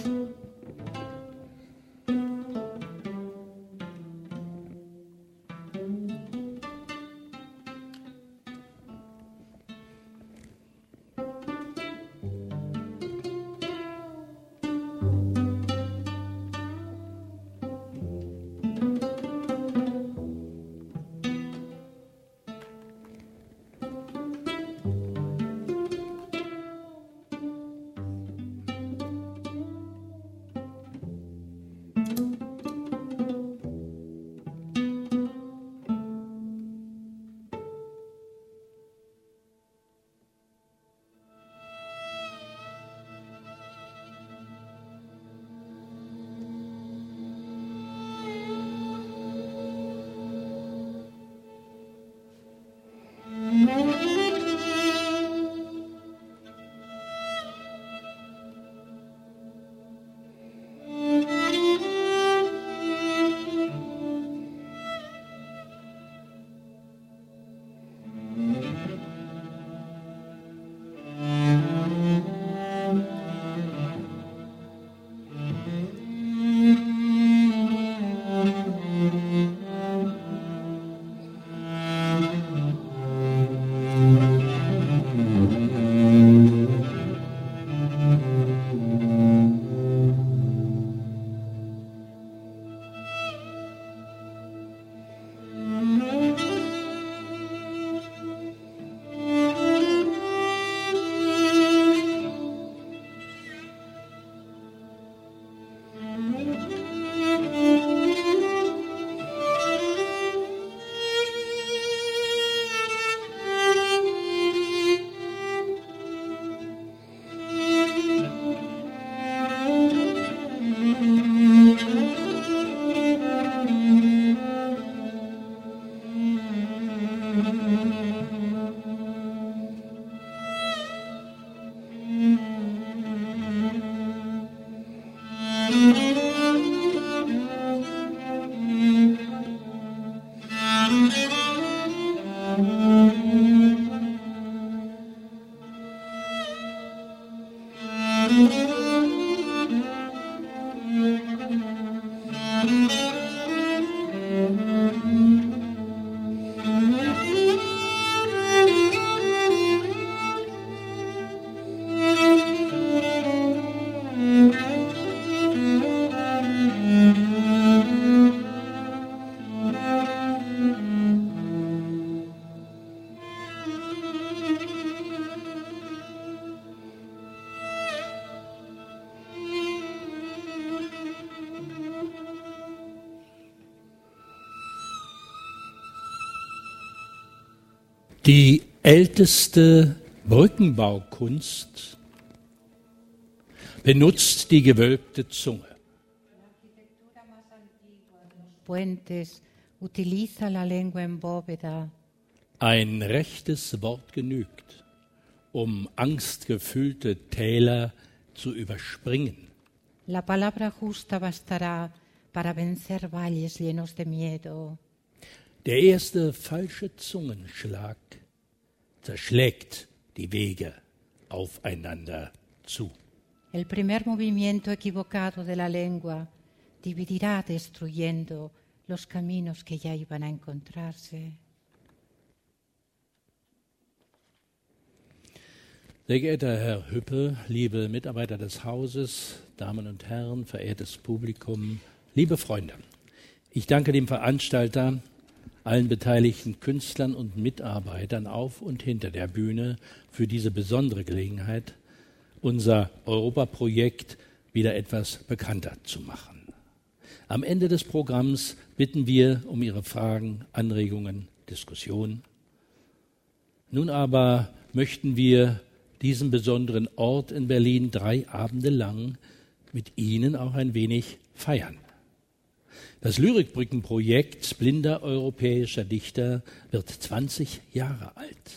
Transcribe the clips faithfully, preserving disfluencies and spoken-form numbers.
Die älteste Brückenbaukunst benutzt die gewölbte Zunge. Ein rechtes Wort genügt, um angstgefüllte Täler zu überspringen. La palabra justa bastará para vencer valles llenos de miedo. Der erste falsche Zungenschlag zerschlägt die Wege aufeinander zu. El primer movimiento equivocado de la lengua dividirá destruyendo los caminos que ya iban a encontrarse. Sehr geehrter Herr Hüppe, liebe Mitarbeiter des Hauses, Damen und Herren, verehrtes Publikum, liebe Freunde, ich danke dem Veranstalter, allen beteiligten Künstlern und Mitarbeitern auf und hinter der Bühne für diese besondere Gelegenheit, unser Europaprojekt wieder etwas bekannter zu machen. Am Ende des Programms bitten wir um Ihre Fragen, Anregungen, Diskussionen. Nun aber möchten wir diesen besonderen Ort in Berlin drei Abende lang mit Ihnen auch ein wenig feiern. Das Lyrikbrückenprojekt blinder europäischer Dichter wird zwanzig Jahre alt.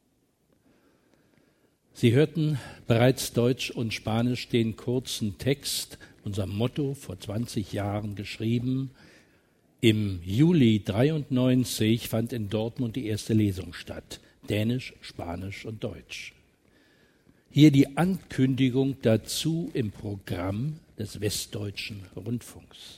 Sie hörten bereits Deutsch und Spanisch den kurzen Text, unser Motto vor zwanzig Jahren geschrieben. Im Juli dreiundneunzig fand in Dortmund die erste Lesung statt, Dänisch, Spanisch und Deutsch. Hier die Ankündigung dazu im Programm des Westdeutschen Rundfunks.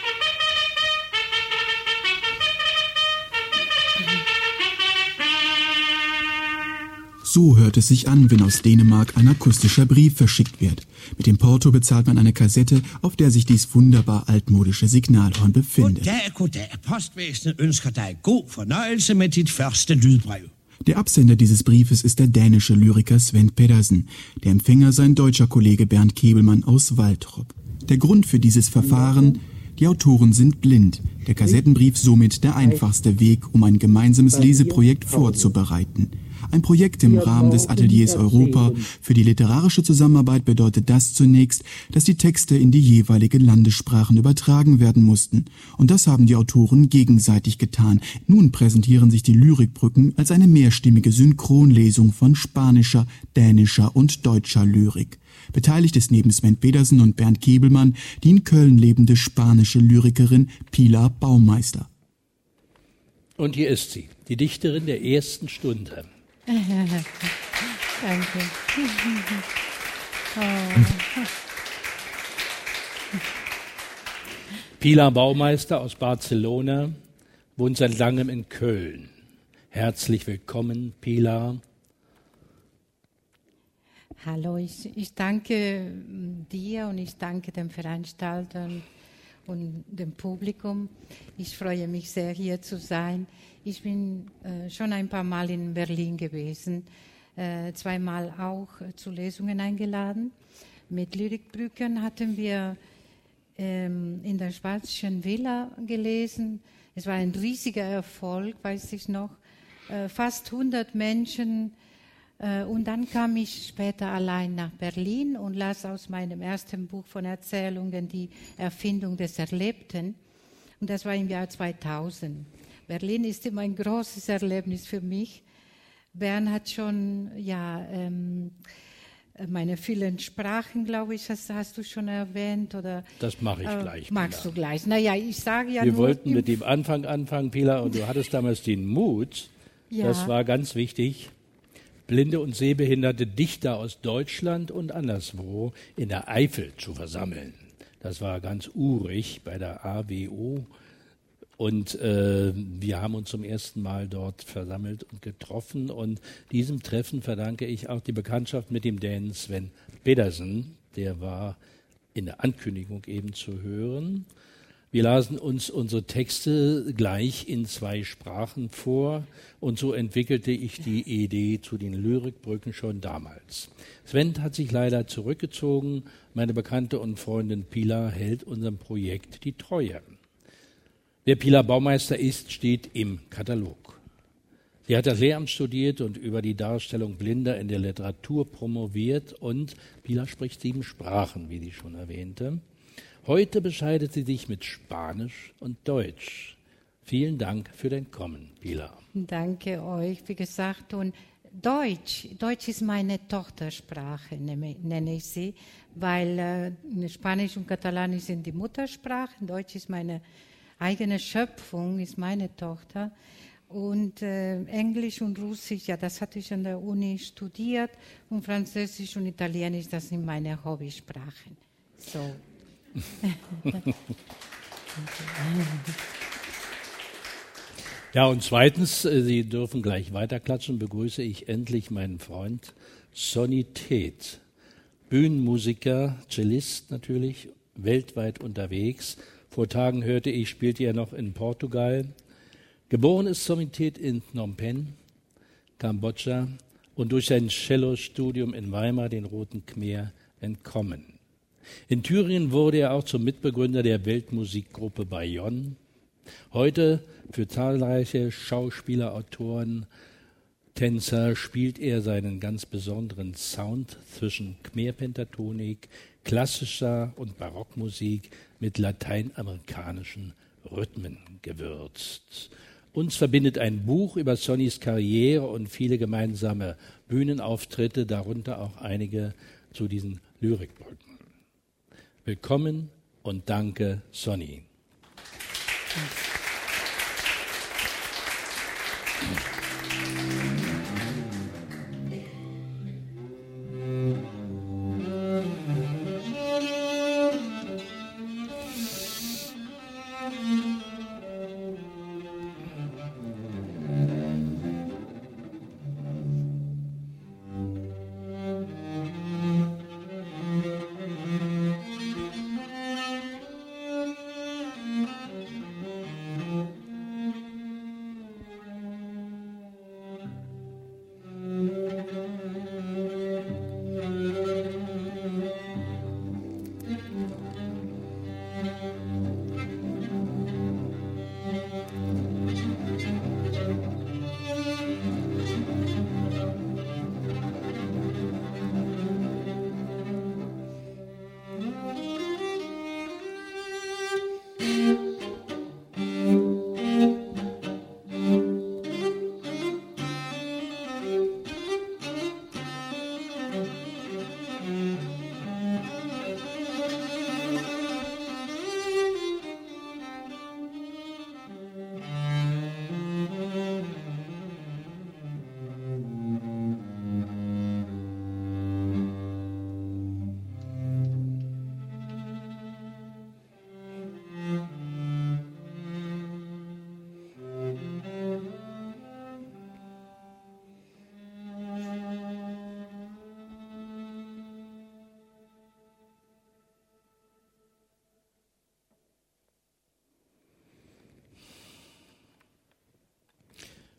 So hört es sich an, wenn aus Dänemark ein akustischer Brief verschickt wird. Mit dem Porto bezahlt man eine Kassette, auf der sich dies wunderbar altmodische Signalhorn befindet. Goddag, goddag. Postvæsenet ønsker dig god fornøjelse med dit første lydbrev. Der Absender dieses Briefes ist der dänische Lyriker Sven Pedersen, der Empfänger sein deutscher Kollege Bernd Kebelmann aus Waltrop. Der Grund für dieses Verfahren: die Autoren sind blind. Der Kassettenbrief somit der einfachste Weg, um ein gemeinsames Leseprojekt vorzubereiten. Ein Projekt im Rahmen des Ateliers Europa. Für die literarische Zusammenarbeit bedeutet das zunächst, dass die Texte in die jeweiligen Landessprachen übertragen werden mussten. Und das haben die Autoren gegenseitig getan. Nun präsentieren sich die Lyrikbrücken als eine mehrstimmige Synchronlesung von spanischer, dänischer und deutscher Lyrik. Beteiligt ist neben Sven Pedersen und Bernd Kebelmann die in Köln lebende spanische Lyrikerin Pilar Baumeister. Und hier ist sie, die Dichterin der ersten Stunde. Danke. Oh. Pilar Baumeister aus Barcelona wohnt seit langem in Köln. Herzlich willkommen, Pilar. Hallo, ich, ich danke dir und ich danke den Veranstaltern und dem Publikum. Ich freue mich sehr, hier zu sein. Ich bin äh, schon ein paar Mal in Berlin gewesen, äh, zweimal auch äh, zu Lesungen eingeladen. Mit Lyrikbrücken hatten wir ähm, in der Schwarzschen Villa gelesen. Es war ein riesiger Erfolg, weiß ich noch. Äh, fast hundert Menschen. Äh, und dann kam ich später allein nach Berlin und las aus meinem ersten Buch von Erzählungen die Erfindung des Erlebten. Und das war im Jahr zweitausend. Berlin ist immer ein großes Erlebnis für mich. Bern hat schon, ja, ähm, meine vielen Sprachen, glaube ich, hast, hast du schon erwähnt. Oder, das mache ich äh, gleich. Magst Pilar. du gleich? Naja, ich sage ja Wir nur... Wir wollten mit dem Anfang anfangen, Pilar, und du hattest damals den Mut, ja. Das war ganz wichtig, blinde und sehbehinderte Dichter aus Deutschland und anderswo in der Eifel zu versammeln. Das war ganz urig bei der A W O. Und äh, wir haben uns zum ersten Mal dort versammelt und getroffen. Und diesem Treffen verdanke ich auch die Bekanntschaft mit dem Dänen Sven Pedersen. Der war in der Ankündigung eben zu hören. Wir lasen uns unsere Texte gleich in zwei Sprachen vor. Und so entwickelte ich die Idee zu den Lyrikbrücken schon damals. Sven hat sich leider zurückgezogen. Meine Bekannte und Freundin Pilar hält unserem Projekt die Treue. Wer Pilar Baumeister ist, steht im Katalog. Sie hat das Lehramt studiert und über die Darstellung Blinder in der Literatur promoviert und Pilar spricht sieben Sprachen, wie sie schon erwähnte. Heute bescheidet sie sich mit Spanisch und Deutsch. Vielen Dank für dein Kommen, Pilar. Danke euch, wie gesagt. Und Deutsch, Deutsch ist meine Tochtersprache, nenne ich sie, weil äh, Spanisch und Katalanisch sind die Muttersprachen, Deutsch ist meine eigene Schöpfung, ist meine Tochter. Und äh, Englisch und Russisch, ja, das hatte ich an der Uni studiert. Und Französisch und Italienisch, das sind meine Hobbysprachen. So. Ja, und zweitens, Sie dürfen gleich weiterklatschen, begrüße ich endlich meinen Freund Sonny Thet. Bühnenmusiker, Cellist natürlich, weltweit unterwegs. Vor Tagen hörte ich, spielte er noch in Portugal. Geboren ist Sonny Thet in Phnom Penh, Kambodscha und durch sein Cello-Studium in Weimar den Roten Khmer entkommen. In Thüringen wurde er auch zum Mitbegründer der Weltmusikgruppe Bayonne. Heute für zahlreiche Schauspieler, Autoren, Tänzer spielt er seinen ganz besonderen Sound zwischen Khmer-Pentatonik, klassischer und Barockmusik mit lateinamerikanischen Rhythmen gewürzt. Uns verbindet ein Buch über Sonnys Karriere und viele gemeinsame Bühnenauftritte, darunter auch einige zu diesen Lyrikbrücken. Willkommen und danke, Sonny.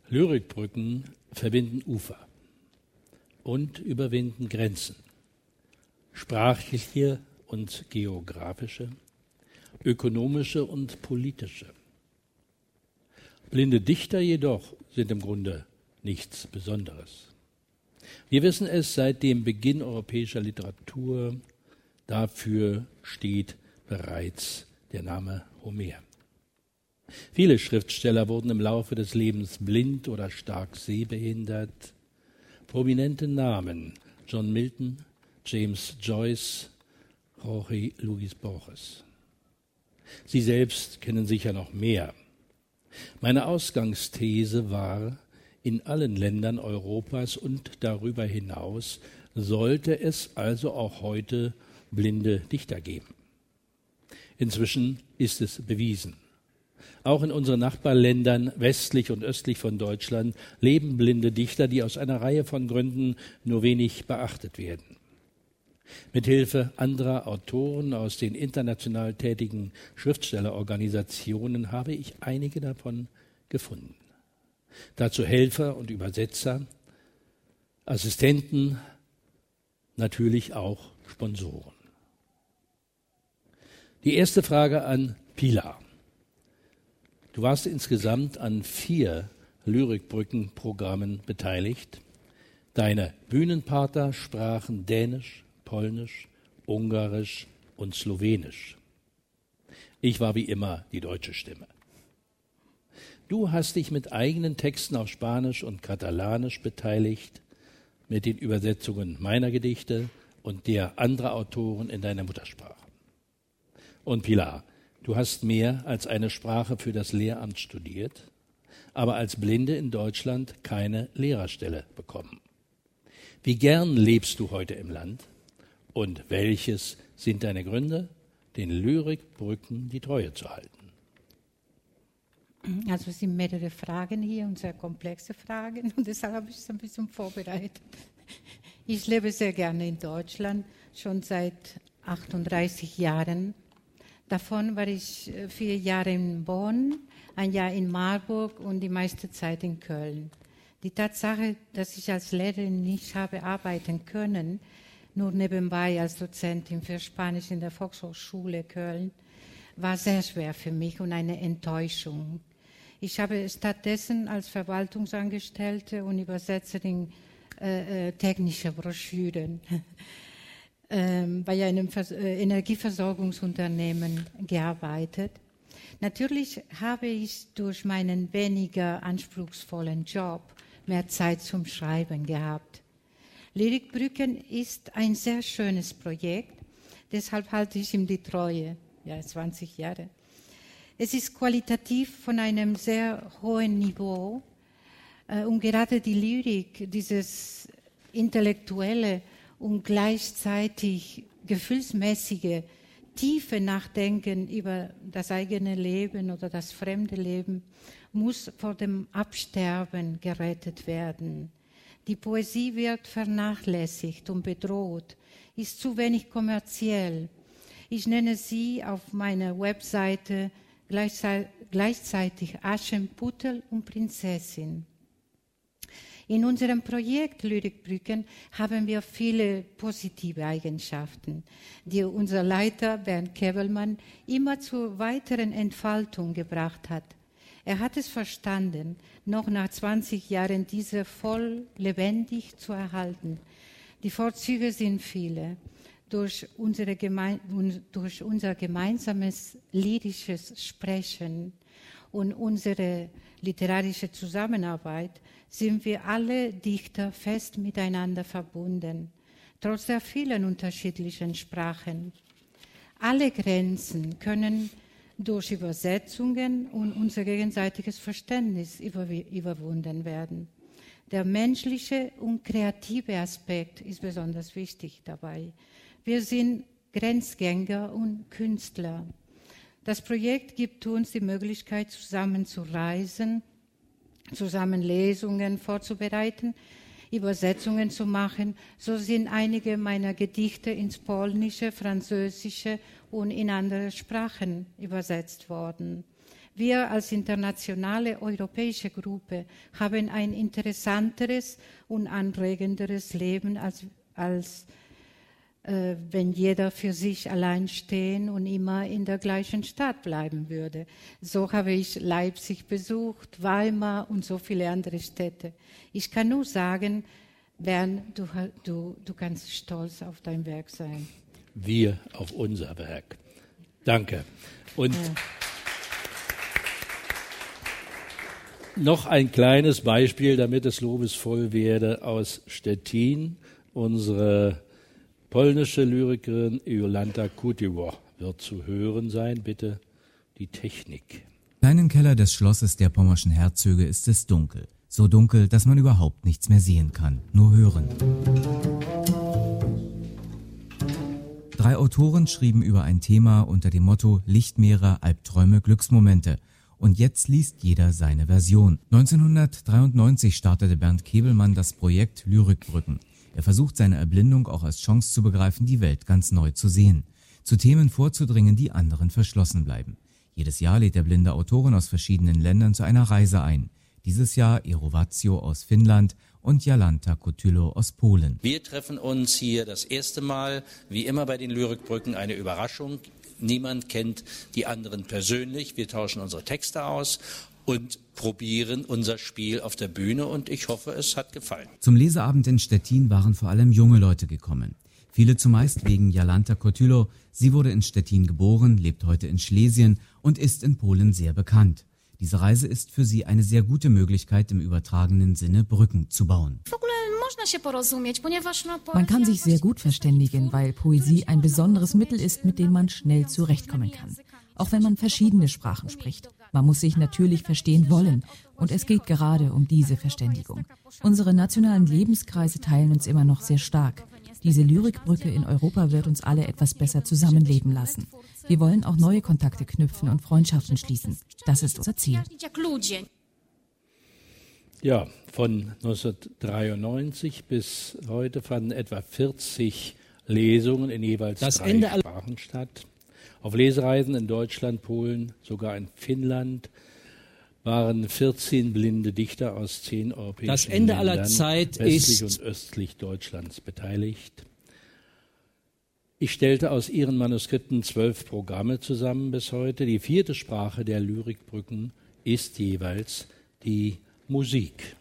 Lyrikbrücken verbinden Ufer und überwinden Grenzen, sprachliche und geografische, ökonomische und politische. Blinde Dichter jedoch sind im Grunde nichts Besonderes. Wir wissen es seit dem Beginn europäischer Literatur, dafür steht bereits der Name Homer. Viele Schriftsteller wurden im Laufe des Lebens blind oder stark sehbehindert. Prominente Namen: John Milton, James Joyce, Jorge Luis Borges. Sie selbst kennen sicher noch mehr. Meine Ausgangsthese war, in allen Ländern Europas und darüber hinaus sollte es also auch heute blinde Dichter geben. Inzwischen ist es bewiesen. Auch in unseren Nachbarländern westlich und östlich von Deutschland leben blinde Dichter, die aus einer Reihe von Gründen nur wenig beachtet werden. Mit Hilfe anderer Autoren aus den international tätigen Schriftstellerorganisationen habe ich einige davon gefunden. Dazu Helfer und Übersetzer, Assistenten, natürlich auch Sponsoren. Die erste Frage an Pilar. Du warst insgesamt an vier Lyrikbrückenprogrammen beteiligt. Deine Bühnenpartner sprachen Dänisch, Polnisch, Ungarisch und Slowenisch. Ich war wie immer die deutsche Stimme. Du hast dich mit eigenen Texten auf Spanisch und Katalanisch beteiligt, mit den Übersetzungen meiner Gedichte und der anderer Autoren in deiner Muttersprache. Und Pilar, du hast mehr als eine Sprache für das Lehramt studiert, aber als Blinde in Deutschland keine Lehrerstelle bekommen. Wie gern lebst du heute im Land? Und welches sind deine Gründe, den Lyrikbrücken die Treue zu halten? Also es sind mehrere Fragen hier und sehr komplexe Fragen und deshalb habe ich es ein bisschen vorbereitet. Ich lebe sehr gerne in Deutschland, schon seit achtunddreißig Jahren. Davon war ich vier Jahre in Bonn, ein Jahr in Marburg und die meiste Zeit in Köln. Die Tatsache, dass ich als Lehrerin nicht habe arbeiten können, nur nebenbei als Dozentin für Spanisch in der Volkshochschule Köln, war sehr schwer für mich und eine Enttäuschung. Ich habe stattdessen als Verwaltungsangestellte und Übersetzerin äh, technische Broschüren ähm, bei einem Vers- äh, Energieversorgungsunternehmen gearbeitet. Natürlich habe ich durch meinen weniger anspruchsvollen Job mehr Zeit zum Schreiben gehabt. Lyrikbrücken ist ein sehr schönes Projekt, deshalb halte ich ihm die Treue, ja, zwanzig Jahre. Es ist qualitativ von einem sehr hohen Niveau äh, und gerade die Lyrik, dieses intellektuelle und gleichzeitig gefühlsmäßige, tiefe Nachdenken über das eigene Leben oder das fremde Leben muss vor dem Absterben gerettet werden. Die Poesie wird vernachlässigt und bedroht, ist zu wenig kommerziell. Ich nenne sie auf meiner Webseite gleichzeitig Aschenputtel und Prinzessin. In unserem Projekt Lyrikbrücken haben wir viele positive Eigenschaften, die unser Leiter Bernd Käbelmann immer zur weiteren Entfaltung gebracht hat. Er hat es verstanden, noch nach zwanzig Jahren diese voll lebendig zu erhalten. Die Vorzüge sind viele. Durch, unsere Geme- durch unser gemeinsames lyrisches Sprechen und unsere literarische Zusammenarbeit sind wir alle Dichter fest miteinander verbunden, trotz der vielen unterschiedlichen Sprachen. Alle Grenzen können durch Übersetzungen und unser gegenseitiges Verständnis überwunden werden. Der menschliche und kreative Aspekt ist besonders wichtig dabei. Wir sind Grenzgänger und Künstler. Das Projekt gibt uns die Möglichkeit, zusammen zu reisen, zusammen Lesungen vorzubereiten, Übersetzungen zu machen. So sind einige meiner Gedichte ins Polnische, Französische und in andere Sprachen übersetzt worden. Wir als internationale europäische Gruppe haben ein interessanteres und anregenderes Leben, als, als äh, wenn jeder für sich allein stehen und immer in der gleichen Stadt bleiben würde. So habe ich Leipzig besucht, Weimar und so viele andere Städte. Ich kann nur sagen, Bernd, du, du, du kannst stolz auf dein Werk sein. Wir auf unser Werk. Danke. Und ja. Noch ein kleines Beispiel, damit es lobesvoll werde, aus Stettin. Unsere polnische Lyrikerin Jolanta Kutiło wird zu hören sein. Bitte die Technik. Im kleinen Keller des Schlosses der Pommerschen Herzöge ist es dunkel. So dunkel, dass man überhaupt nichts mehr sehen kann, nur hören. Drei Autoren schrieben über ein Thema unter dem Motto Lichtmeere, Albträume, Glücksmomente. Und jetzt liest jeder seine Version. neunzehnhundertdreiundneunzig startete Bernd Kebelmann das Projekt Lyrikbrücken. Er versucht seine Erblindung auch als Chance zu begreifen, die Welt ganz neu zu sehen. Zu Themen vorzudringen, die anderen verschlossen bleiben. Jedes Jahr lädt der blinde Autoren aus verschiedenen Ländern zu einer Reise ein. Dieses Jahr Eero Vazio aus Finnland und Jolanta Kutiło aus Polen. Wir treffen uns hier das erste Mal, wie immer bei den Lyrikbrücken, eine Überraschung. Niemand kennt die anderen persönlich. Wir tauschen unsere Texte aus und probieren unser Spiel auf der Bühne und ich hoffe, es hat gefallen. Zum Leseabend in Stettin waren vor allem junge Leute gekommen. Viele zumeist wegen Jolanta Kutiło. Sie wurde in Stettin geboren, lebt heute in Schlesien und ist in Polen sehr bekannt. Diese Reise ist für sie eine sehr gute Möglichkeit, im übertragenen Sinne Brücken zu bauen. Man kann sich sehr gut verständigen, weil Poesie ein besonderes Mittel ist, mit dem man schnell zurechtkommen kann. Auch wenn man verschiedene Sprachen spricht. Man muss sich natürlich verstehen wollen. Und es geht gerade um diese Verständigung. Unsere nationalen Lebenskreise teilen uns immer noch sehr stark. Diese Lyrikbrücke in Europa wird uns alle etwas besser zusammenleben lassen. Wir wollen auch neue Kontakte knüpfen und Freundschaften schließen. Das ist unser Ziel. Ja, von neunzehnhundertdreiundneunzig bis heute fanden etwa vierzig Lesungen in jeweils das drei Ende Sprachen statt. Auf Lesereisen in Deutschland, Polen, sogar in Finnland waren vierzehn blinde Dichter aus zehn europäischen das Ende Ländern aller Zeit westlich ist und östlich Deutschlands beteiligt. Ich stellte aus ihren Manuskripten zwölf Programme zusammen bis heute. Die vierte Sprache der Lyrikbrücken ist jeweils die Musik.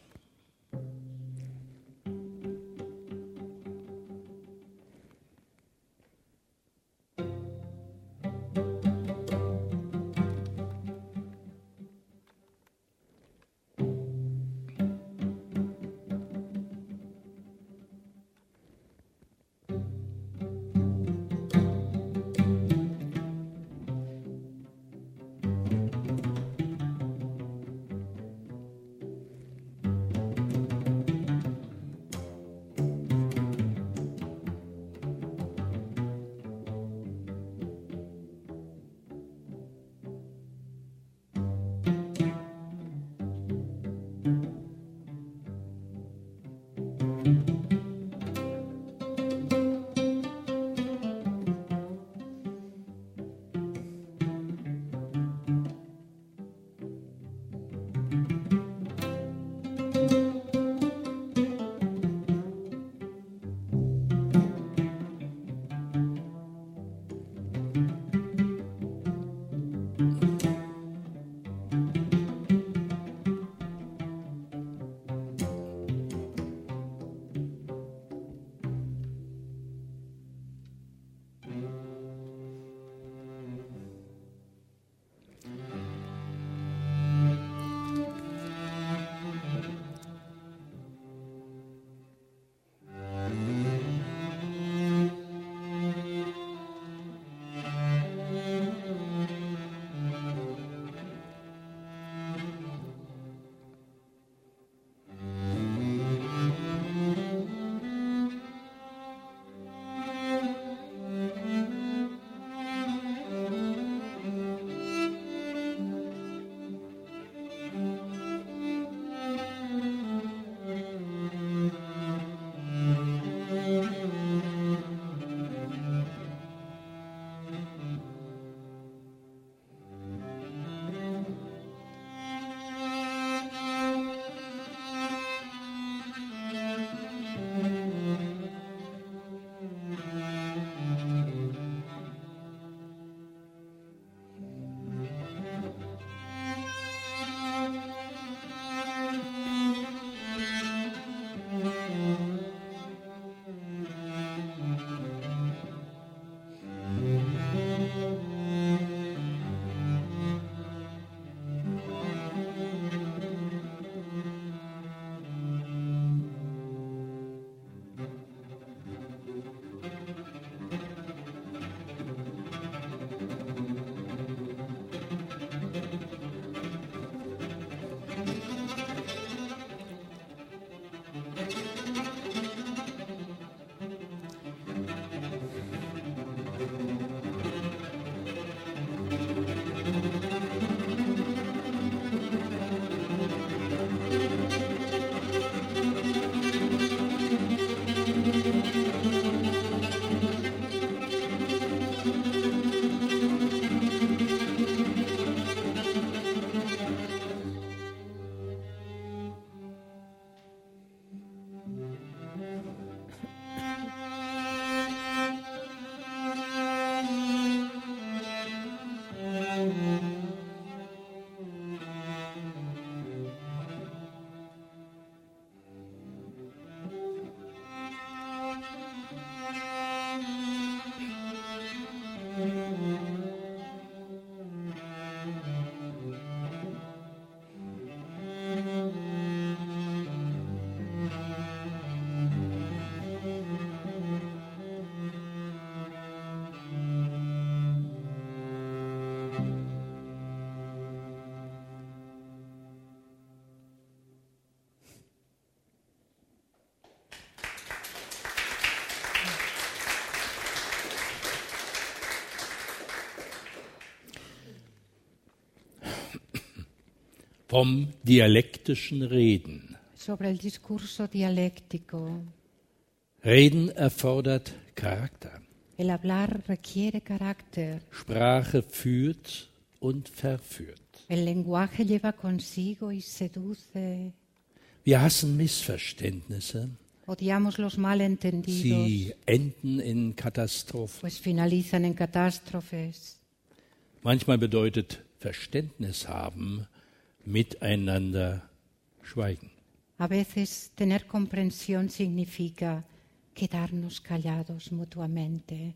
vom dialektischen Reden. Sobre il discorso dialettico. Reden erfordert Charakter. El hablar requiere carácter. Sprache führt und verführt. El lenguaje lleva consigo y seduce. Wir hassen Missverständnisse. Odiamos los malentendidos. Sie enden in Katastrophen. Pues finalizan en catástrofes. Manchmal bedeutet Verständnis haben, miteinander schweigen. A veces tener comprensión significa quedarnos callados mutuamente.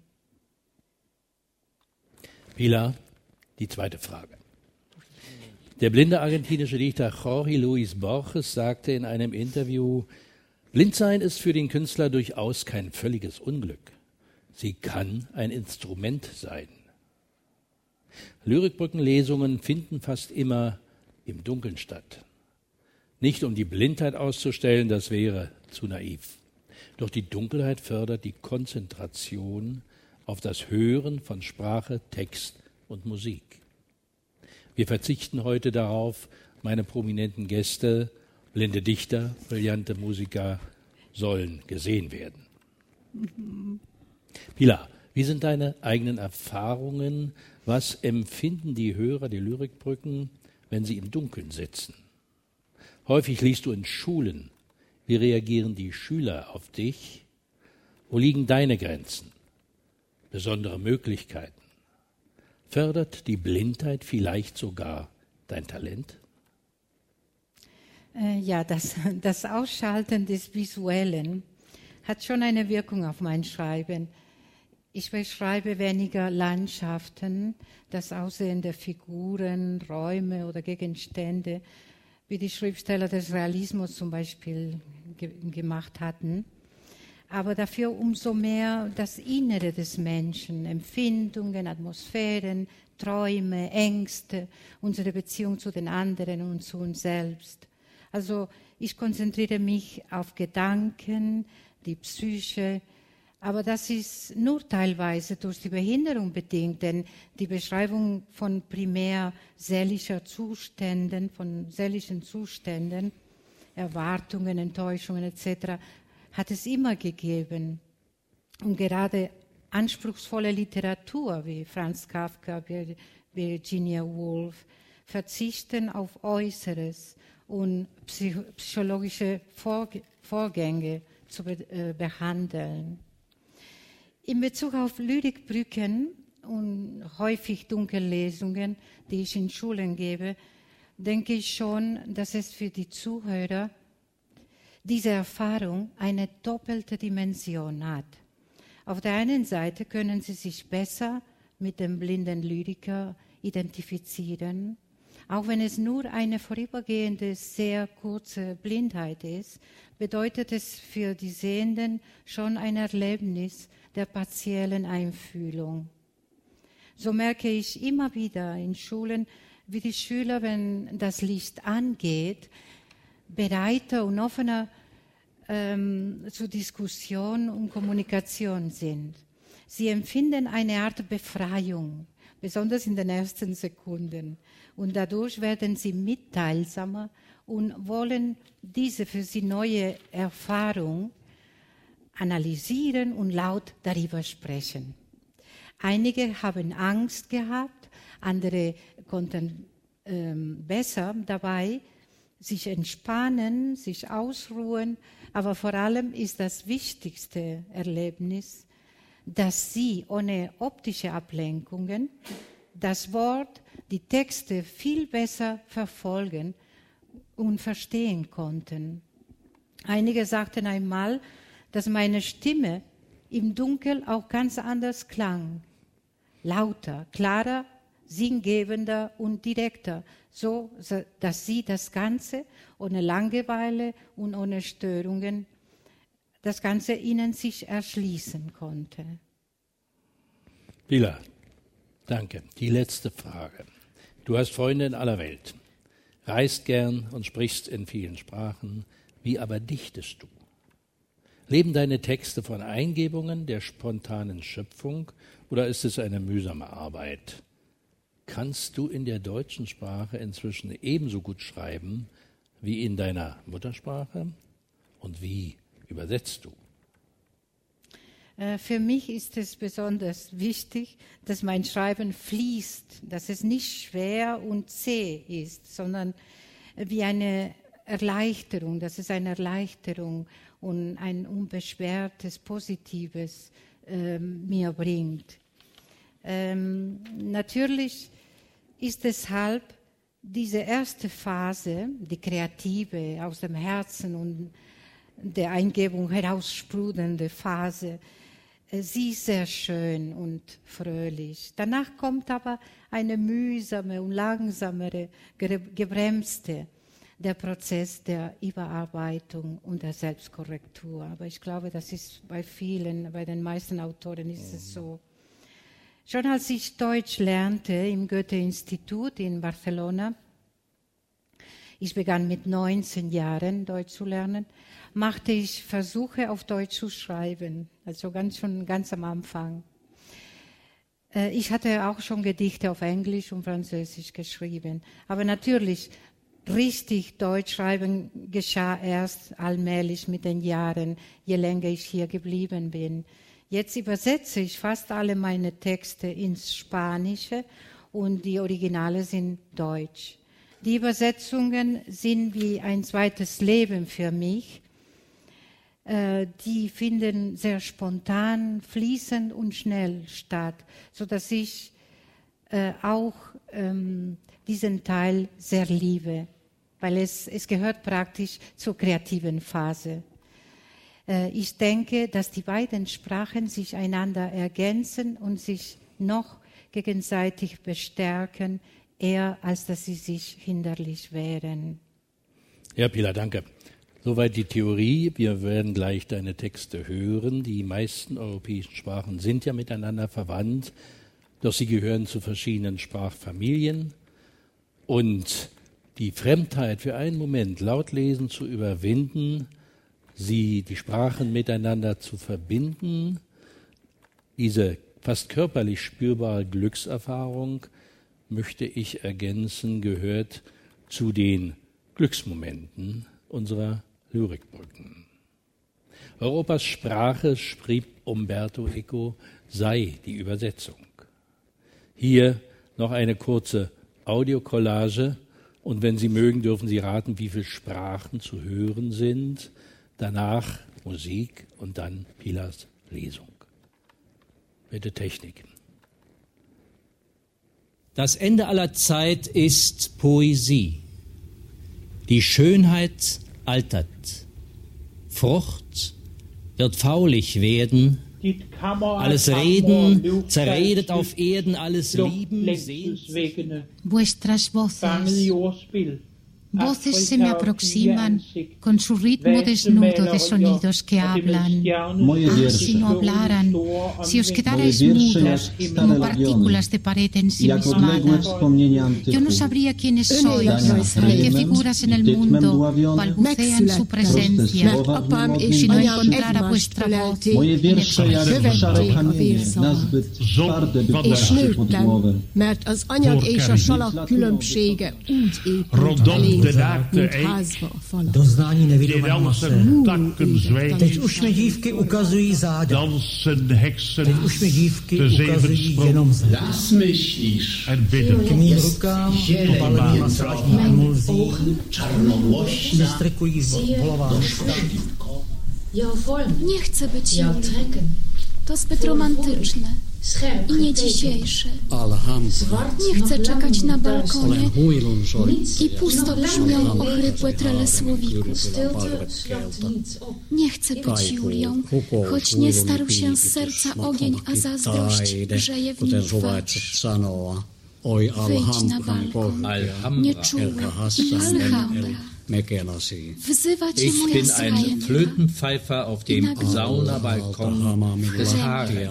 Pilar, die zweite Frage. Der blinde argentinische Dichter Jorge Luis Borges sagte in einem Interview, Blindsein ist für den Künstler durchaus kein völliges Unglück. Sie kann ein Instrument sein. Lyrikbrückenlesungen finden fast immer im Dunkeln statt. Nicht um die Blindheit auszustellen, das wäre zu naiv. Doch die Dunkelheit fördert die Konzentration auf das Hören von Sprache, Text und Musik. Wir verzichten heute darauf, meine prominenten Gäste, blinde Dichter, brillante Musiker, sollen gesehen werden. Pilar, wie sind deine eigenen Erfahrungen? Was empfinden die Hörer der Lyrikbrücken, wenn sie im Dunkeln sitzen? Häufig liest du in Schulen. Wie reagieren die Schüler auf dich? Wo liegen deine Grenzen? Besondere Möglichkeiten? Fördert die Blindheit vielleicht sogar dein Talent? Äh, ja, das, das Ausschalten des Visuellen hat schon eine Wirkung auf mein Schreiben. Ich beschreibe weniger Landschaften, das Aussehen der Figuren, Räume oder Gegenstände, wie die Schriftsteller des Realismus zum Beispiel ge- gemacht hatten. Aber dafür umso mehr das Innere des Menschen, Empfindungen, Atmosphären, Träume, Ängste, unsere Beziehung zu den anderen und zu uns selbst. Also ich konzentriere mich auf Gedanken, die Psyche, aber das ist nur teilweise durch die Behinderung bedingt, denn die Beschreibung von primär seelischer Zuständen, von seelischen Zuständen, Erwartungen, Enttäuschungen et cetera, hat es immer gegeben. Und gerade anspruchsvolle Literatur wie Franz Kafka, Virginia Woolf verzichten auf Äußeres und psychologische Vorgänge zu behandeln. In Bezug auf Lyrikbrücken und häufig Dunkellesungen, die ich in Schulen gebe, denke ich schon, dass es für die Zuhörer diese Erfahrung eine doppelte Dimension hat. Auf der einen Seite können sie sich besser mit dem blinden Lyriker identifizieren, auch wenn es nur eine vorübergehende, sehr kurze Blindheit ist, bedeutet es für die Sehenden schon ein Erlebnis der partiellen Einfühlung. So merke ich immer wieder in Schulen, wie die Schüler, wenn das Licht angeht, bereiter und offener ähm, zur Diskussion und Kommunikation sind. Sie empfinden eine Art Befreiung, besonders in den ersten Sekunden. Und dadurch werden sie mitteilsamer und wollen diese für sie neue Erfahrung analysieren und laut darüber sprechen. Einige haben Angst gehabt, andere konnten ähm, besser dabei sich entspannen, sich ausruhen, aber vor allem ist das wichtigste Erlebnis, dass sie ohne optische Ablenkungen das Wort, die Texte viel besser verfolgen und verstehen konnten. Einige sagten einmal, dass meine Stimme im Dunkeln auch ganz anders klang. Lauter, klarer, sinngebender und direkter, so dass sie das Ganze ohne Langeweile und ohne Störungen, das Ganze ihnen sich erschließen konnte. Pilar, danke. Die letzte Frage. Du hast Freunde in aller Welt, reist gern und sprichst in vielen Sprachen. Wie aber dichtest du? Leben deine Texte von Eingebungen der spontanen Schöpfung oder ist es eine mühsame Arbeit? kannst du in der deutschen Sprache inzwischen ebenso gut schreiben wie in deiner Muttersprache? Und wie übersetzt du? Für mich ist es besonders wichtig, dass mein Schreiben fließt, dass es nicht schwer und zäh ist, sondern wie eine Erleichterung, dass es eine Erleichterung und ein unbeschwertes, Positives äh, mir bringt. Ähm, natürlich ist deshalb diese erste Phase, die kreative, aus dem Herzen und der Eingebung heraussprudelnde Phase, sie ist sehr schön und fröhlich. Danach kommt aber eine mühsame und langsamere, gebremste, der Prozess der Überarbeitung und der Selbstkorrektur. Aber ich glaube, das ist bei vielen, bei den meisten Autoren ist es so. Schon als ich Deutsch lernte im Goethe-Institut in Barcelona, ich begann mit neunzehn Jahren Deutsch zu lernen, machte ich Versuche auf Deutsch zu schreiben, also ganz schon ganz am Anfang. Ich hatte auch schon Gedichte auf Englisch und Französisch geschrieben, aber natürlich richtig Deutsch schreiben geschah erst allmählich mit den Jahren, je länger ich hier geblieben bin. Jetzt übersetze ich fast alle meine Texte ins Spanische und die Originale sind Deutsch. Die Übersetzungen sind wie ein zweites Leben für mich. Die finden sehr spontan, fließend und schnell statt, sodass ich auch diesen Teil sehr liebe, weil es, es gehört praktisch zur kreativen Phase. Ich denke, dass die beiden Sprachen sich einander ergänzen und sich noch gegenseitig bestärken, eher als dass sie sich hinderlich wären. Ja, Pilar, danke. Soweit die Theorie. Wir werden gleich deine Texte hören. Die meisten europäischen Sprachen sind ja miteinander verwandt, doch sie gehören zu verschiedenen Sprachfamilien. Und die Fremdheit für einen Moment laut lesen zu überwinden, sie, die Sprachen miteinander zu verbinden, diese fast körperlich spürbare Glückserfahrung, möchte ich ergänzen, gehört zu den Glücksmomenten unserer Lyrikbrücken. Europas Sprache, schrieb Umberto Eco, sei die Übersetzung. Hier noch eine kurze Audiokollage und wenn Sie mögen, dürfen Sie raten, wie viele Sprachen zu hören sind. Danach Musik und dann Pilars Lesung. Bitte Technik. Das Ende aller Zeit ist Poesie. Die Schönheit altert. Frucht wird faulig werden. Alles Reden zerredet auf Erden, alles Lieben sehnt. Vuestras voces, voces se me aproximan con su ritmo desnudo de sonidos que hablan. Ah, si no hablaran, si os quedarais mudos como partículas de pared ensimismadas, yo no sabría quiénes sois, qué figuras en el mundo balbucean su presencia, si no encontrara vuestra voz en el és nőttem, mert az anyag és a salak különbsége úgy épült elég. Doznání nevědomého se. Teď už mi dívky ukazují záda. Teď už mi dívky ukazují jenom záda. K mým rukám pobaleným masážní emulzí zastrikují volová. Nie chcę być Julą. To zbyt romantyczne i nie dzisiejsze. Nie chcę czekać na balkonie i pusto brzmią ochrypłe trele słowików. Nie chcę być Julią, choć nie starł się z serca ogień, a zazdrość grzeje w nim twarz. Wyjdź na balkon, nie czuła, Alhambra. Ich bin ein Flötenpfeifer auf dem Saunabalkon des Harem.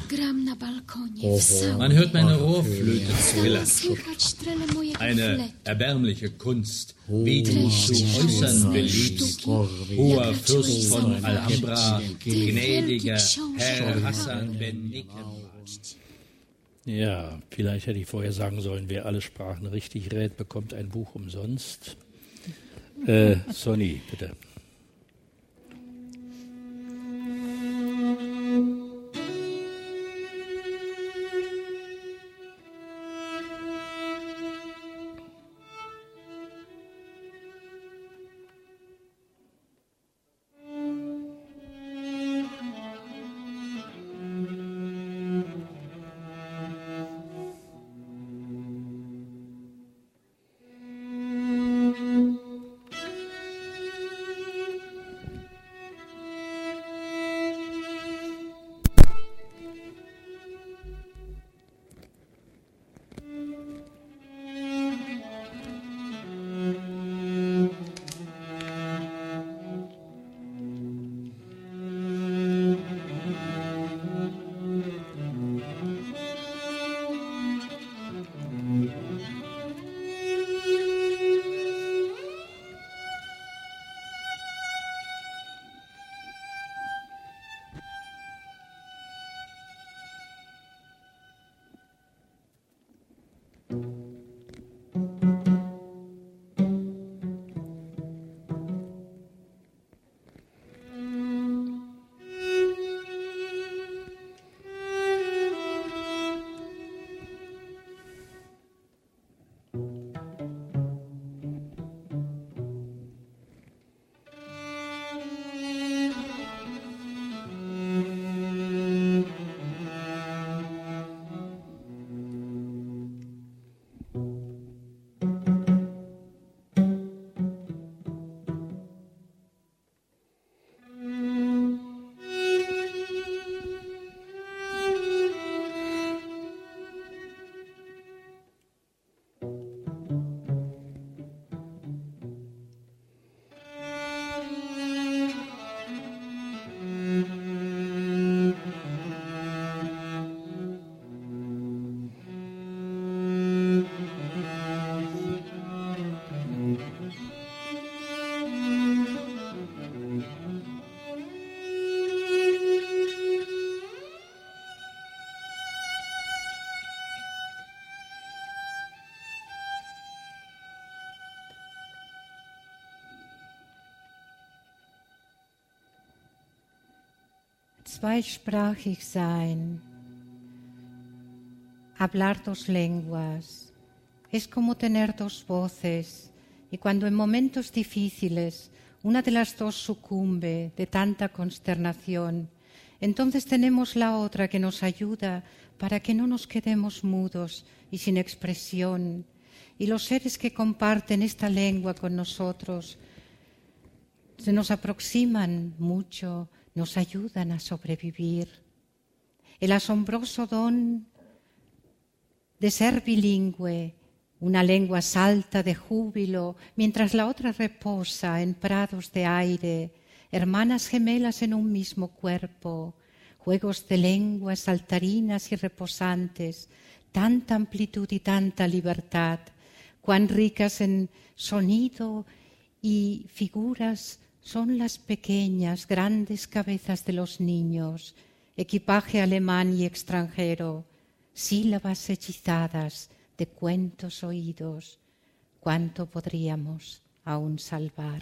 Man hört meine Rohrflöte zwillern. Eine erbärmliche Kunst, wie du zu äußern beliebst. Hoher Fürst von Alhambra, gnädiger Herr Hassan ben Nicken. Ja, vielleicht hätte ich vorher sagen sollen, wer alle Sprachen richtig rät, bekommt ein Buch umsonst. Äh, Sonny, bitte. Zweisprachig sein, hablar dos lenguas, es como tener dos voces, y cuando en momentos difíciles una de las dos sucumbe de tanta consternación, entonces tenemos la otra que nos ayuda para que no nos quedemos mudos y sin expresión, y los seres que comparten esta lengua con nosotros se nos aproximan mucho, nos ayudan a sobrevivir. El asombroso don de ser bilingüe, una lengua salta de júbilo, mientras la otra reposa en prados de aire, hermanas gemelas en un mismo cuerpo, juegos de lenguas saltarinas y reposantes, tanta amplitud y tanta libertad, cuán ricas en sonido y figuras son las pequeñas, grandes cabezas de los niños, equipaje alemán y extranjero, sílabas hechizadas de cuentos oídos, cuánto podríamos aún salvar.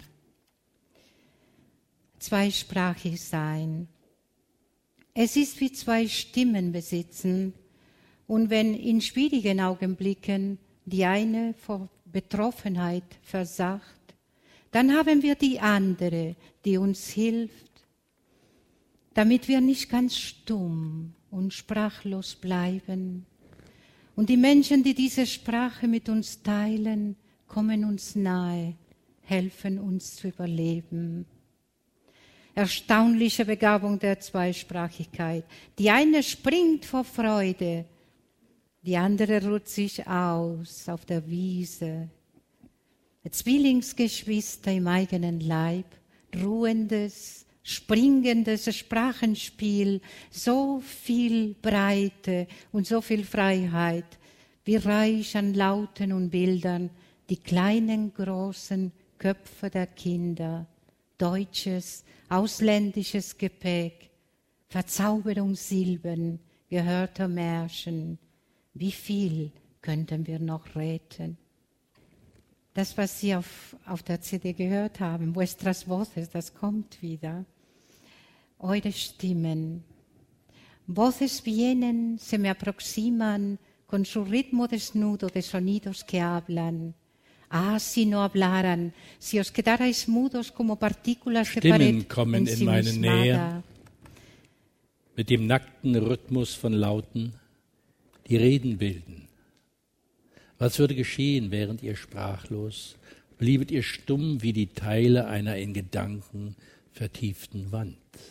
Zweisprachig sein. Es ist wie zwei Stimmen besitzen, und wenn in schwierigen Augenblicken die eine vor Betroffenheit versagt, dann haben wir die andere, die uns hilft, damit wir nicht ganz stumm und sprachlos bleiben. Und die Menschen, die diese Sprache mit uns teilen, kommen uns nahe, helfen uns zu überleben. Erstaunliche Begabung der Zweisprachigkeit. Die eine springt vor Freude, die andere ruht sich aus auf der Wiese. Zwillingsgeschwister im eigenen Leib, ruhendes, springendes Sprachenspiel, so viel Breite und so viel Freiheit, wie reich an Lauten und Bildern die kleinen, großen Köpfe der Kinder, deutsches, ausländisches Gepäck, Verzauberungssilben gehörter Märchen, Wie viel könnten wir noch retten? Das, was Sie auf, auf der C D gehört haben, vuestras voces, das kommt wieder. Eure Stimmen. Voces vienen, se me aproximan, con su ritmo desnudo de sonidos que hablan. Ah, si no hablaran, si os quedarais mudos como partículas de pared kommen in meine Nähe, mit dem nackten Rhythmus von Lauten, die Reden bilden. Was würde geschehen, während ihr sprachlos, bliebet ihr stumm wie die Teile einer in Gedanken vertieften Wand?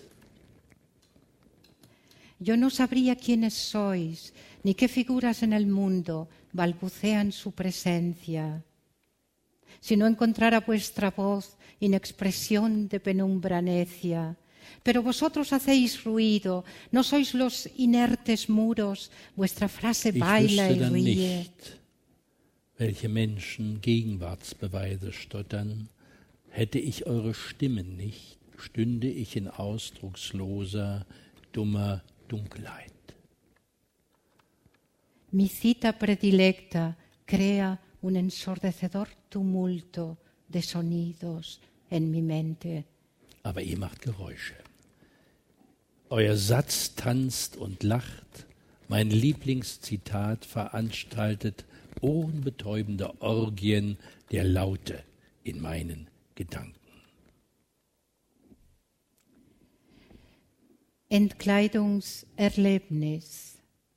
Yo no sabría quiénes sois, ni qué figuras en el mundo balbucean su presencia. Si no encontrara vuestra voz inexpresión de penumbra necia. Pero vosotros hacéis ruido, no sois los inertes muros, vuestra frase baila y ríe. Nicht, welche Menschen Gegenwartsbeweise stottern, hätte ich eure Stimmen nicht, stünde ich in ausdrucksloser, dummer Dunkelheit. Mi cita predilecta crea un ensordecedor tumulto de sonidos en mi mente. Aber ihr macht Geräusche. Euer Satz tanzt und lacht. Mein Lieblingszitat veranstaltet ohrenbetäubende Orgien der Laute in meinen Gedanken. Entkleidungserlebnis.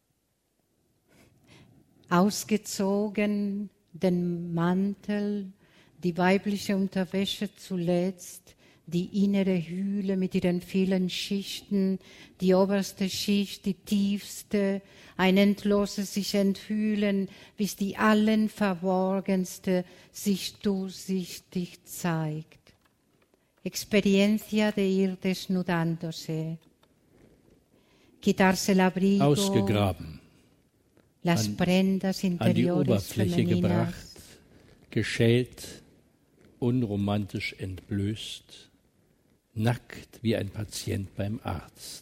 Ausgezogen den Mantel, die weibliche Unterwäsche zuletzt, die innere Hülle mit ihren vielen Schichten, die oberste Schicht, die tiefste, ein endloses sich enthüllen, bis die allen verborgenste sich durchsichtig zeigt. Experiencia de ir desnudándose. Quitarse el abrigo, ausgegraben, las an, prendas an die interiores Oberfläche femeninas, gebracht, geschält, unromantisch entblößt, nackt wie ein Patient beim Arzt.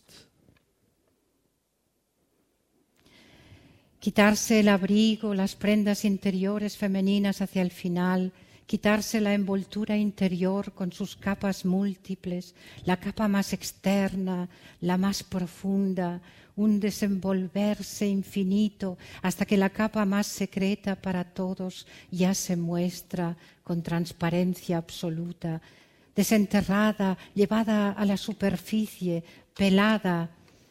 Quitarse el abrigo, las prendas interiores femeninas hacia el final, quitarse la envoltura interior con sus capas múltiples, la capa más externa, la más profunda, un desenvolverse infinito hasta que la capa más secreta para todos ya se muestra con transparencia absoluta, desenterrada, llevada a la superficie, pelada,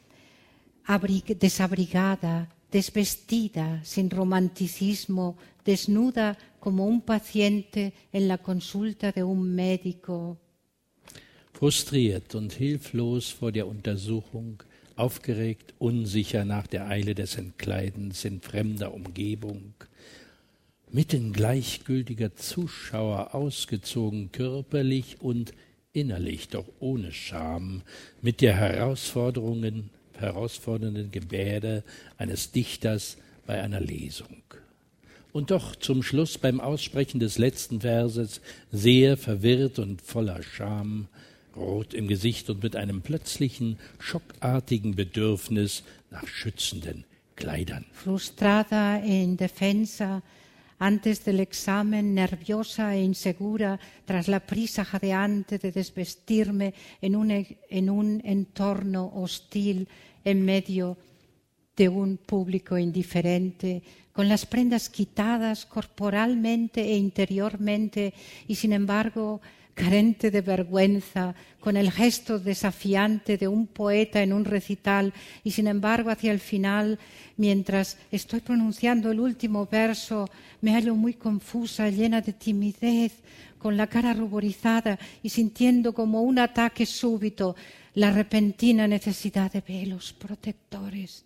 abrig- desabrigada, desvestida, sin romanticismo, desnuda como un paciente en la consulta de un médico. Frustriert und hilflos vor der Untersuchung, aufgeregt, unsicher nach der Eile des Entkleidens in fremder Umgebung, mitten gleichgültiger Zuschauer, ausgezogen körperlich und innerlich, doch ohne Scham, mit der Herausforderungen, herausfordernden Gebärde eines Dichters bei einer Lesung. Und doch zum Schluss beim Aussprechen des letzten Verses sehr verwirrt und voller Scham, rot im Gesicht und mit einem plötzlichen, schockartigen Bedürfnis nach schützenden Kleidern. Frustrada e indefensa, antes del examen, nerviosa e insegura, tras la prisa jadeante de desvestirme en un, en un entorno hostil en medio de un público indiferente, con las prendas quitadas corporalmente e interiormente y sin embargo carente de vergüenza, con el gesto desafiante de un poeta en un recital y sin embargo hacia el final, mientras estoy pronunciando el último verso, me hallo muy confusa, llena de timidez, con la cara ruborizada y sintiendo como un ataque súbito la repentina necesidad de velos protectores.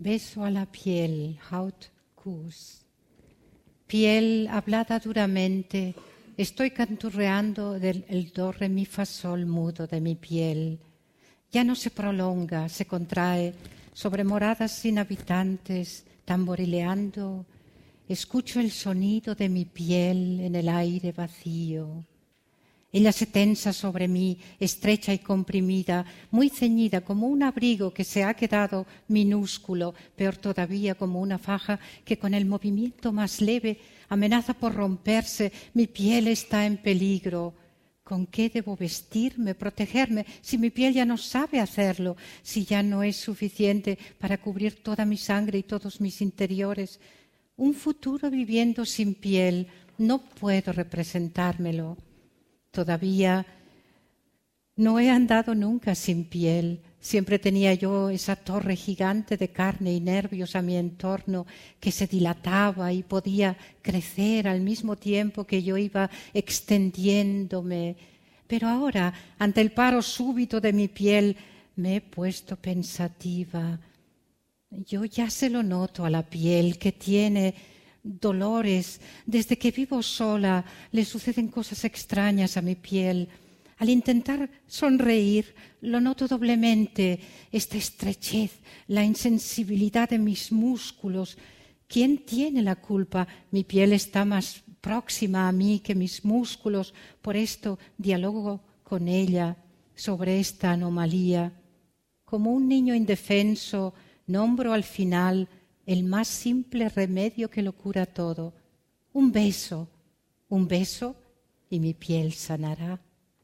Beso a la piel, Hautkuss. Piel hablada duramente, estoy canturreando del, el do, re, mi, fa, sol mudo de mi piel. Ya no se prolonga, se contrae sobre moradas sin habitantes, tamborileando. Escucho el sonido de mi piel en el aire vacío. Ella se tensa sobre mí, estrecha y comprimida, muy ceñida, como un abrigo que se ha quedado minúsculo, peor todavía como una faja que con el movimiento más leve amenaza por romperse. Mi piel está en peligro. ¿Con qué debo vestirme, protegerme, si mi piel ya no sabe hacerlo, si ya no es suficiente para cubrir toda mi sangre y todos mis interiores? Un futuro viviendo sin piel, no puedo representármelo. Todavía no he andado nunca sin piel. Siempre tenía yo esa torre gigante de carne y nervios a mi entorno que se dilataba y podía crecer al mismo tiempo que yo iba extendiéndome. Pero ahora, ante el paro súbito de mi piel, me he puesto pensativa. Yo ya se lo noto a la piel, que tiene dolores. Desde que vivo sola le suceden cosas extrañas a mi piel. Al intentar sonreír, lo noto doblemente, esta estrechez, la insensibilidad de mis músculos. ¿Quién tiene la culpa? Mi piel está más próxima a mí que mis músculos, por esto dialogo con ella sobre esta anomalía. Como un niño indefenso, nombro al final el más simple remedio que lo cura todo. Un beso, un beso y mi piel sanará.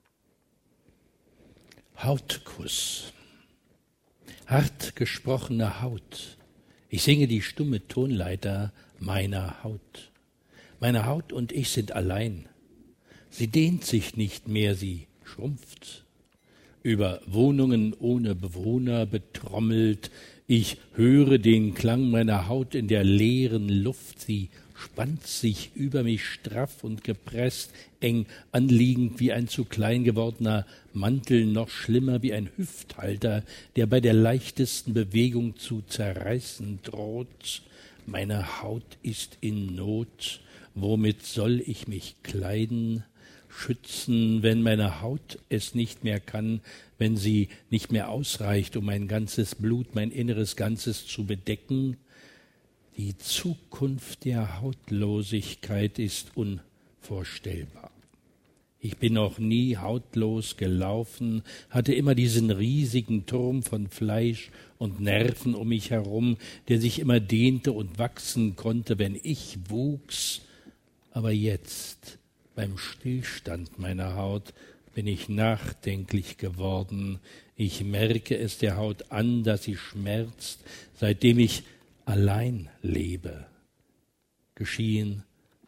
Hautkuss. Hart gesprochene Haut. Ich singe die stumme Tonleiter meiner Haut. Meine Haut und ich sind allein. Sie dehnt sich nicht mehr, sie schrumpft. Über Wohnungen ohne Bewohner betrommelt. Ich höre den Klang meiner Haut in der leeren Luft. Sie spannt sich über mich straff und gepresst, eng anliegend wie ein zu klein gewordener Mantel, noch schlimmer wie ein Hüfthalter, der bei der leichtesten Bewegung zu zerreißen droht. Meine Haut ist in Not. Womit soll ich mich kleiden, schützen, wenn meine Haut es nicht mehr kann, wenn sie nicht mehr ausreicht, um mein ganzes Blut, mein inneres Ganzes zu bedecken? Die Zukunft der Hautlosigkeit ist unvorstellbar. Ich bin noch nie hautlos gelaufen, hatte immer diesen riesigen Turm von Fleisch und Nerven um mich herum, der sich immer dehnte und wachsen konnte, wenn ich wuchs. Aber jetzt, beim Stillstand meiner Haut, bin ich nachdenklich geworden. Ich merke es der Haut an, dass sie schmerzt, seitdem ich allein lebe. Geschehen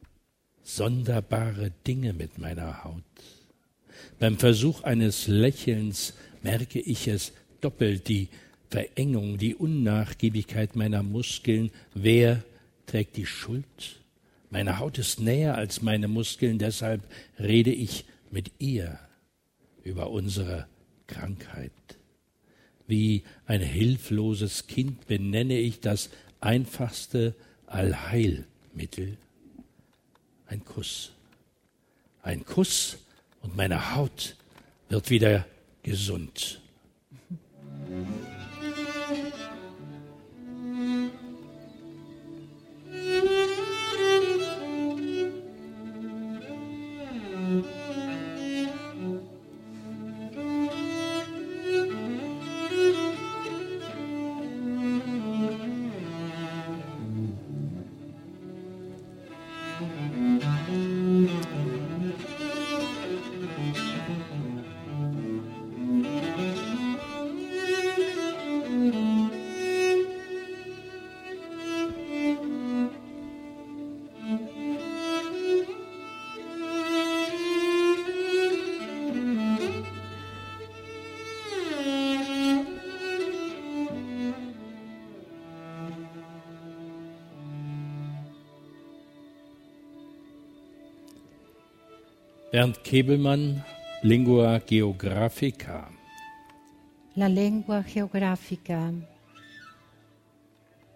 sonderbare Dinge mit meiner Haut. Beim Versuch eines Lächelns merke ich es doppelt, die Verengung, die Unnachgiebigkeit meiner Muskeln. Wer trägt die Schuld? Meine Haut ist näher als meine Muskeln, deshalb rede ich mit ihr über unsere Krankheit. Wie ein hilfloses Kind benenne ich das einfachste Allheilmittel. Ein Kuss. Ein Kuss und meine Haut wird wieder gesund. Bernd Kebelmann, Lingua Geographica. La lengua geográfica.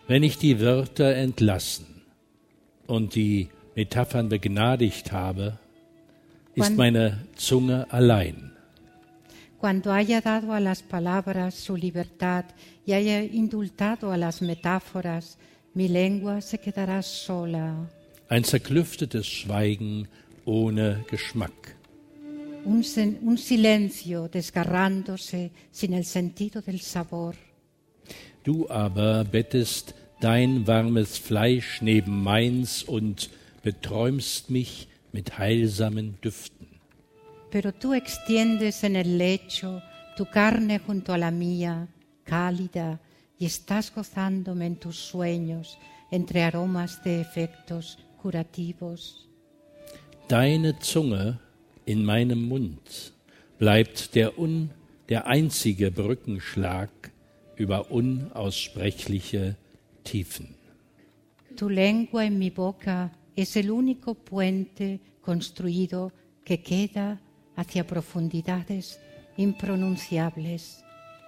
Wenn ich die Wörter entlassen und die Metaphern begnadigt habe, ist meine Zunge allein. Cuando haya dado a las palabras su libertad y haya indultado a las metáforas, mi lengua se quedará sola. Ein zerklüftetes Schweigen ohne Geschmack. Un, un silencio desgarrándose sin el sentido del sabor. Du aber bettest dein warmes Fleisch neben meins und beträumst mich mit heilsamen Düften. Pero tú extiendes en el lecho tu carne junto a la mía, cálida, y estás gozándome en tus sueños entre aromas de efectos curativos. Deine Zunge in meinem Mund bleibt der, un, der einzige Brückenschlag über unaussprechliche Tiefen. Tu lengua en mi boca es el único puente construido que queda hacia profundidades impronunciables.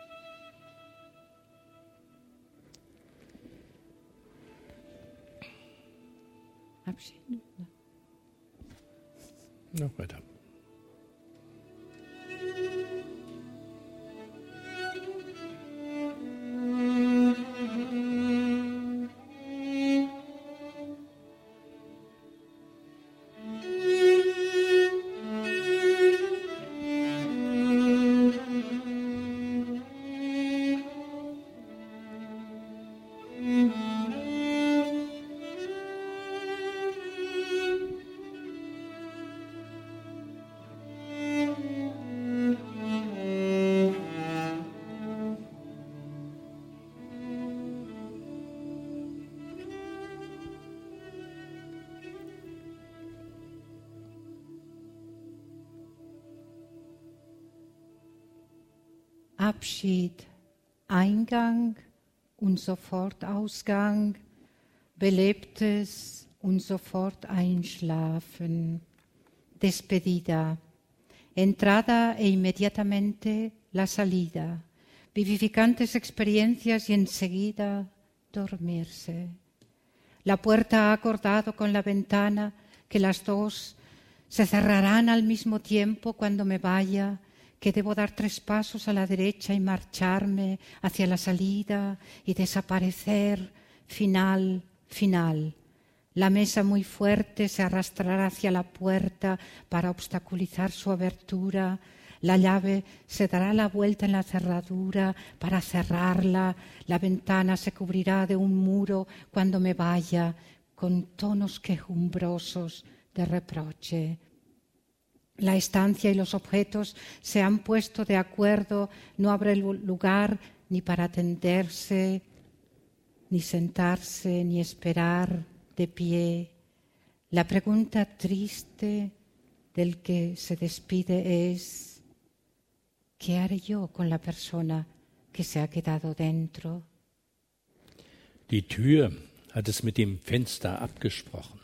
Abschied. Noch weiter. Abschied, Eingang und sofort Ausgang, Belebtes und sofort Einschlafen, Despedida, entrada e inmediatamente la salida, vivificantes experiencias y enseguida dormirse. La puerta ha acordado con la ventana que las dos se cerrarán al mismo tiempo cuando me vaya, que debo dar tres pasos a la derecha y marcharme hacia la salida y desaparecer, final, final. La mesa muy fuerte se arrastrará hacia la puerta para obstaculizar su abertura. La llave se dará la vuelta en la cerradura para cerrarla. La ventana se cubrirá de un muro cuando me vaya, con tonos quejumbrosos de reproche. La estancia y los objetos se han puesto de acuerdo, no habrá lugar ni para tenderse, ni sentarse, ni esperar de pie. La pregunta triste del que se despide es: ¿qué haré yo con la persona que se ha quedado dentro? Die Tür hat es mit dem Fenster abgesprochen,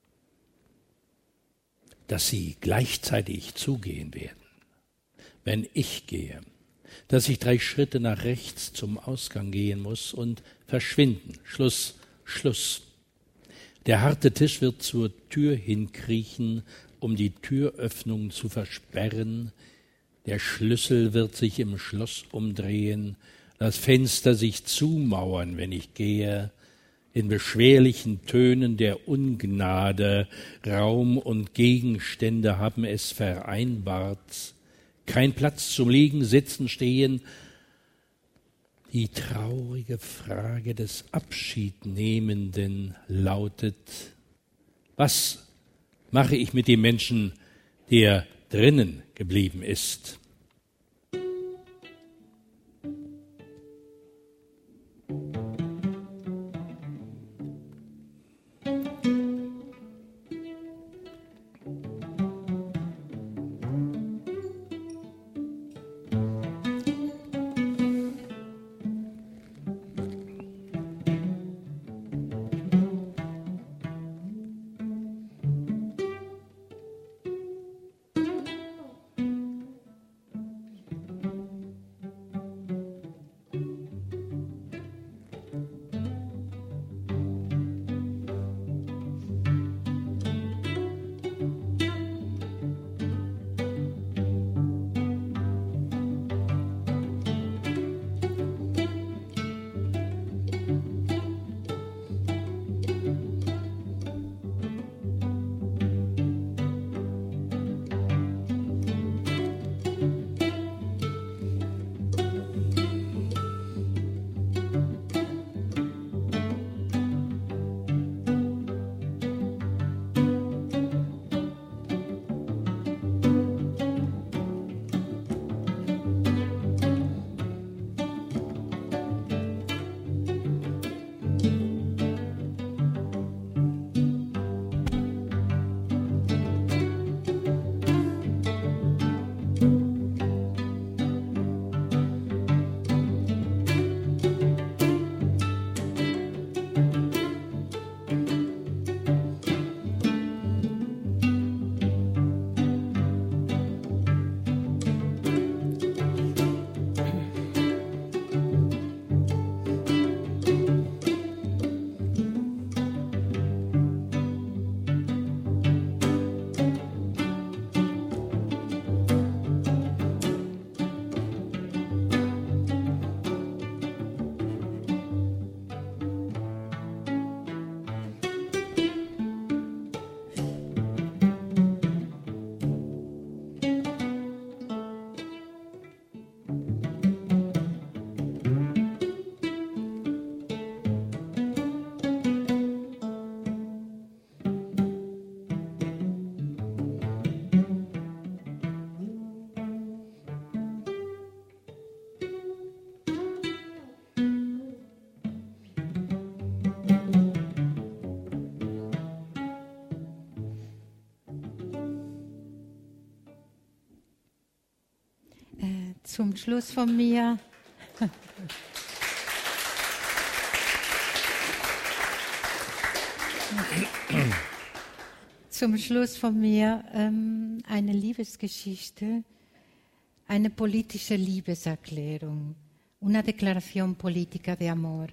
dass sie gleichzeitig zugehen werden. Wenn ich gehe, dass ich drei Schritte nach rechts zum Ausgang gehen muss und verschwinden. Schluss, Schluss. Der harte Tisch wird zur Tür hinkriechen, um die Türöffnung zu versperren. Der Schlüssel wird sich im Schloss umdrehen, das Fenster sich zumauern, wenn ich gehe. In beschwerlichen Tönen der Ungnade, Raum und Gegenstände haben es vereinbart. Kein Platz zum Liegen, Sitzen, Stehen. Die traurige Frage des Abschiednehmenden lautet: Was mache ich mit dem Menschen, der drinnen geblieben ist? zum Schluss von mir. Zum Schluss von mir ähm, eine Liebesgeschichte, eine politische Liebeserklärung, una declaración política de amor.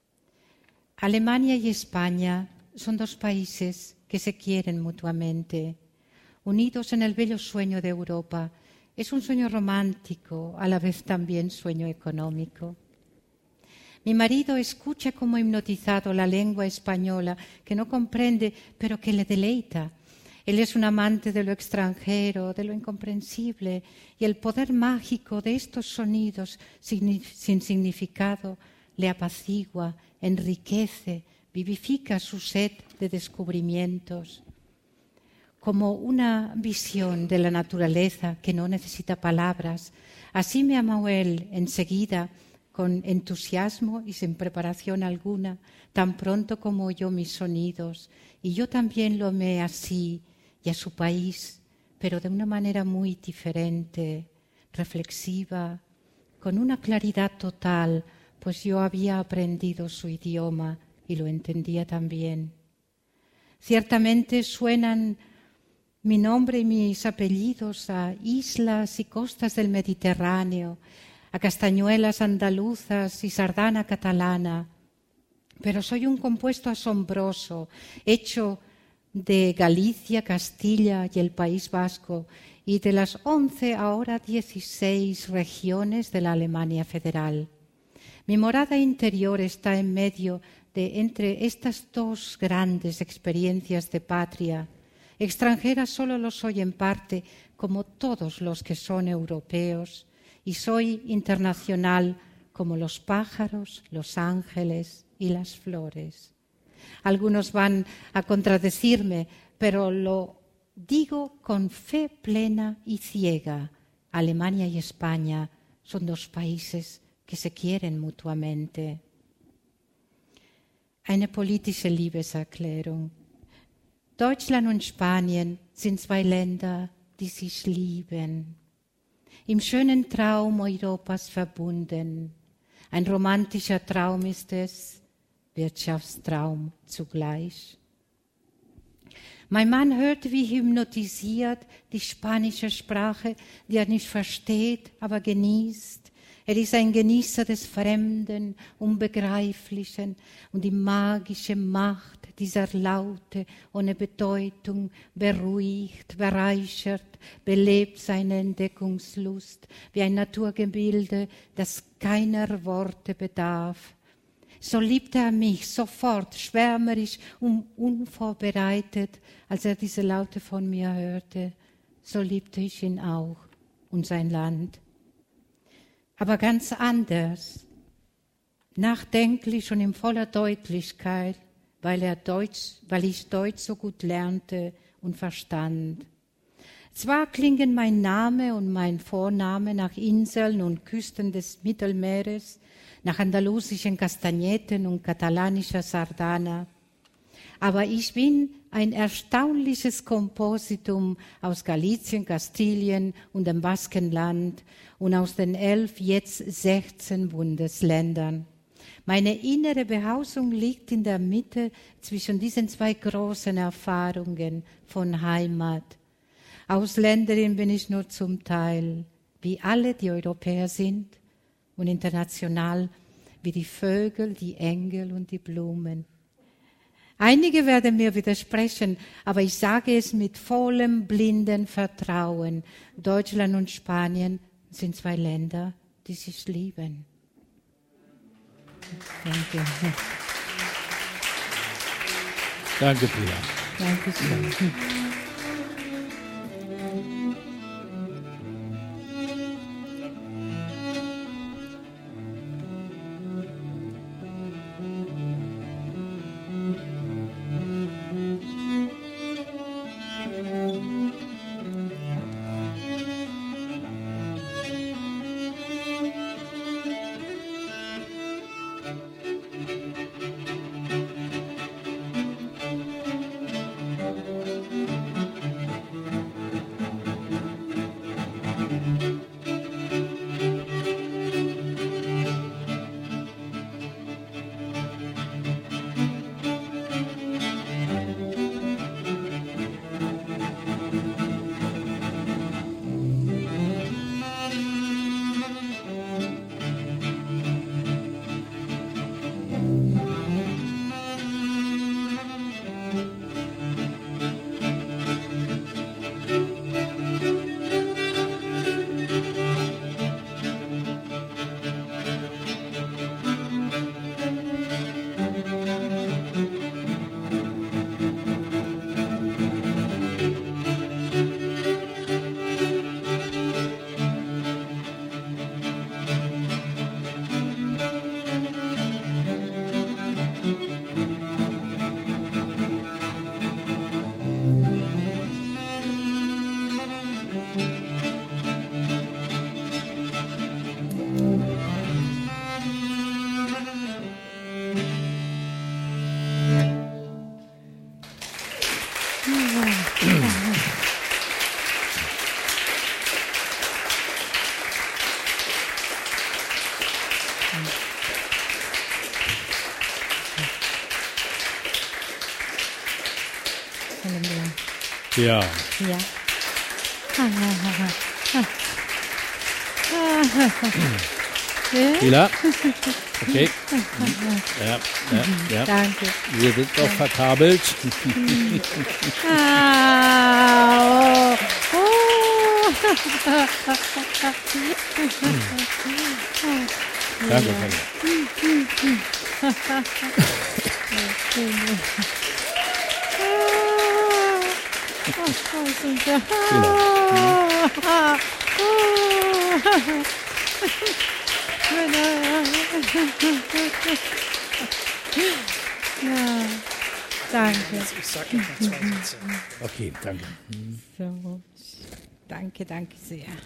Alemania y España son dos países que se quieren mutuamente, unidos en el bello sueño de Europa. Es un sueño romántico, a la vez también sueño económico. Mi marido escucha como hipnotizado la lengua española, que no comprende, pero que le deleita. Él es un amante de lo extranjero, de lo incomprensible, y el poder mágico de estos sonidos sin, sin significado le apacigua, enriquece, vivifica su sed de descubrimientos. Como una visión de la naturaleza que no necesita palabras, así me amó él enseguida, con entusiasmo y sin preparación alguna, tan pronto como oyó mis sonidos, y yo también lo amé así y a su país, pero de una manera muy diferente, reflexiva, con una claridad total, pues yo había aprendido su idioma y lo entendía también. Ciertamente suenan mi nombre y mis apellidos a islas y costas del Mediterráneo, a castañuelas andaluzas y sardana catalana, pero soy un compuesto asombroso, hecho de Galicia, Castilla y el País Vasco y de las once, ahora dieciséis regiones de la Alemania federal. Mi morada interior está en medio de entre estas dos grandes experiencias de patria. Extranjera solo lo soy en parte, como todos los que son europeos, y soy internacional como los pájaros, los ángeles y las flores. Algunos van a contradecirme, pero lo digo con fe plena y ciega. Alemania y España son dos países que se quieren mutuamente. Eine politische Liebeserklärung. Deutschland und Spanien sind zwei Länder, die sich lieben. Im schönen Traum Europas verbunden. Ein romantischer Traum ist es, Wirtschaftstraum zugleich. Mein Mann hört wie hypnotisiert die spanische Sprache, die er nicht versteht, aber genießt. Er ist ein Genießer des Fremden, Unbegreiflichen und die magische Macht dieser Laute ohne Bedeutung beruhigt, bereichert, belebt seine Entdeckungslust wie ein Naturgebilde, das keiner Worte bedarf. So liebte er mich sofort, schwärmerisch und unvorbereitet, als er diese Laute von mir hörte. So liebte ich ihn auch und sein Land. Aber ganz anders, nachdenklich und in voller Deutlichkeit, weil, er Deutsch, weil ich Deutsch so gut lernte und verstand. Zwar klingen mein Name und mein Vorname nach Inseln und Küsten des Mittelmeeres, nach andalusischen Kastagnetten und katalanischer Sardana, aber ich bin ein erstaunliches Kompositum aus Galizien, Kastilien und dem Baskenland und aus den elf, jetzt sechzehn Bundesländern. Meine innere Behausung liegt in der Mitte zwischen diesen zwei großen Erfahrungen von Heimat. Ausländerin bin ich nur zum Teil, wie alle, die Europäer sind, und international wie die Vögel, die Engel und die Blumen. Einige werden mir widersprechen, aber ich sage es mit vollem blinden Vertrauen. Deutschland und Spanien sind zwei Länder, die sich lieben. Danke. Danke, Pia. Danke schön. Ja. Ja. Ila? Okay. Ja, ja, ja. Danke. Wir sind doch verkabelt. Ah, oh, oh. Danke, Ja, danke. Ich sage noch zwei Sätze. Okay, danke. So, danke, danke sehr.